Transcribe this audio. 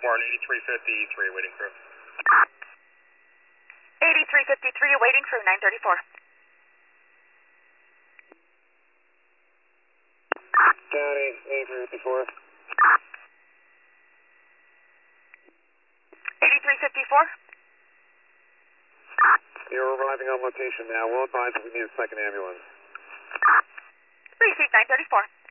Martin, 8353, waiting crew. 8353, awaiting crew, 934. County, 8354. 8354. You're arriving on location now. We'll advise if we need a second ambulance. Received, 934.